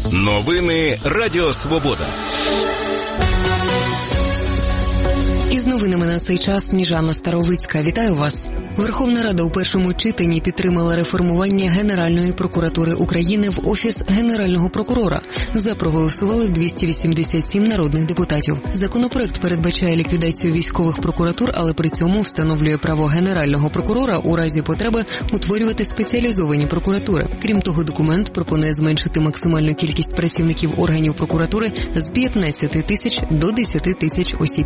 Новини Радіо Свобода. Із новинами на цей час Сніжана Старовицька. Вітаю вас. Верховна Рада у першому читанні підтримала реформування Генеральної прокуратури України в Офіс Генерального прокурора. За проголосували 287 народних депутатів. Законопроект передбачає ліквідацію військових прокуратур, але при цьому встановлює право Генерального прокурора у разі потреби утворювати спеціалізовані прокуратури. Крім того, документ пропонує зменшити максимальну кількість працівників органів прокуратури з 15 тисяч до 10 тисяч осіб.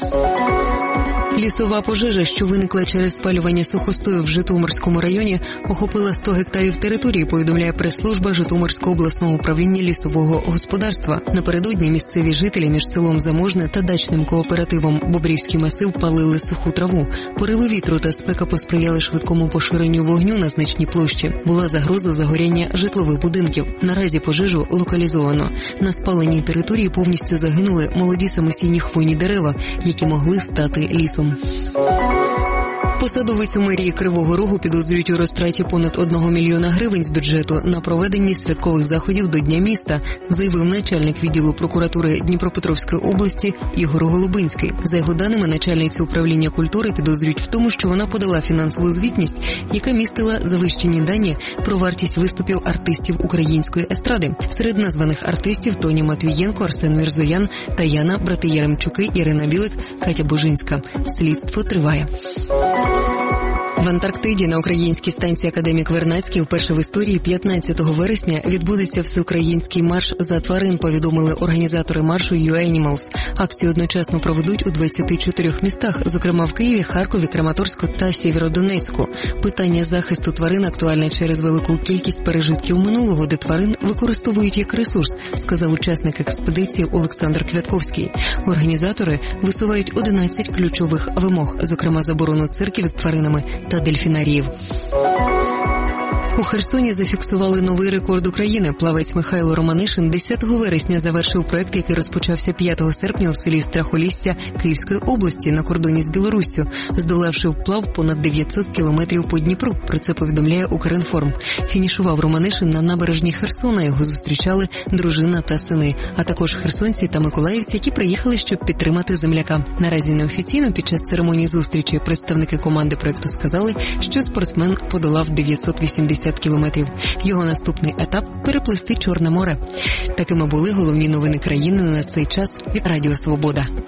Лісова пожежа, що виникла через спалювання сухостою в Житомирському районі, охопила 100 гектарів території, повідомляє прес-служба Житомирського обласного управління лісового господарства. Напередодні місцеві жителі між селом Заможне та дачним кооперативом Бобрівський масив палили суху траву. Пориви вітру та спека посприяли швидкому поширенню вогню на значній площі. Була загроза загоряння житлових будинків. Наразі пожежу локалізовано. На спаленій території повністю загинули молоді самосійні хвойні дерева, які могли стати лісом. Посадовицю мерії Кривого Рогу підозрюють у розтраті понад 1 мільйона гривень з бюджету на проведенні святкових заходів до Дня міста, заявив начальник відділу прокуратури Дніпропетровської області Ігор Голубинський. За його даними, начальницю управління культури підозрюють в тому, що вона подала фінансову звітність, яка містила завищені дані про вартість виступів артистів української естради. Серед названих артистів Тоня Матвієнко, Арсен Мірзоян, Таяна, брати Яремчуки, Ірина Білик, Катя Бужинська. Слідство триває. В Антарктиді на українській станції «Академік Вернадський» вперше в історії 15 вересня відбудеться всеукраїнський марш за тварин, повідомили організатори маршу «You Animals». Акцію одночасно проведуть у 24 містах, зокрема в Києві, Харкові, Краматорську та Сєвєродонецьку. Питання захисту тварин актуальне через велику кількість пережитків минулого, де тварин використовують як ресурс, сказав учасник експедиції Олександр Квятковський. Організатори висувають 11 ключових вимог, зокрема заборону цирків з тваринами та дельфінаріїв. У Херсоні зафіксували новий рекорд України. Плавець Михайло Романишин 10 вересня завершив проект, який розпочався 5 серпня у селі Страхолісся Київської області на кордоні з Білоруссю, здолавши вплав понад 900 кілометрів по Дніпру. Про це повідомляє Укрінформ. Фінішував Романишин на набережні Херсона. Його зустрічали дружина та сини, а також херсонці та миколаївці, які приїхали, щоб підтримати земляка. Наразі неофіційно під час церемонії зустрічі представники команди проекту сказали, що спортсмен подолав 980 кілометрів. Його наступний етап – переплисти Чорне море. Такими були головні новини країни на цей час від Радіо Свобода.